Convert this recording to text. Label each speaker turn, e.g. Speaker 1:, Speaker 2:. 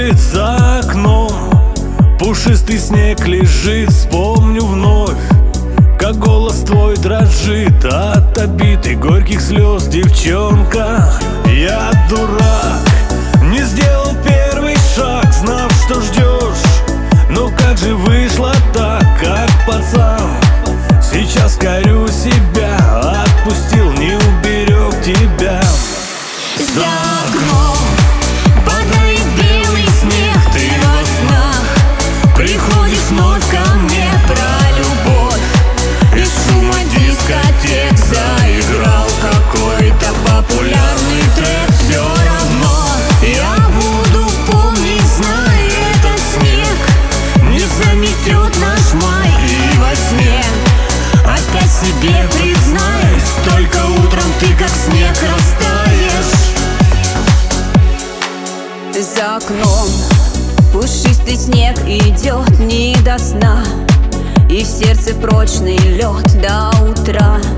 Speaker 1: лежит за окном, пушистый снег лежит, вспомню вновь, как голос твой дрожит от обид и горьких слез, девчонка. Я дурак, не сделал первый шаг, знав, что ждешь. Но как же вышло так, как пацан? Сейчас корю себя, отпустил, не уберег тебя.
Speaker 2: За окном падает белый снег, ты во снах приходишь вновь ко мне про любовь. Из шума дискотек заиграл какой-то популярный трек. Все равно я буду помнить, знай, этот снег не заметет наш май. И во сне опять себе признаюсь, только утром ты как снег растаешь. За окном пушистый снег идет не до сна, и в сердце прочный лед до утра.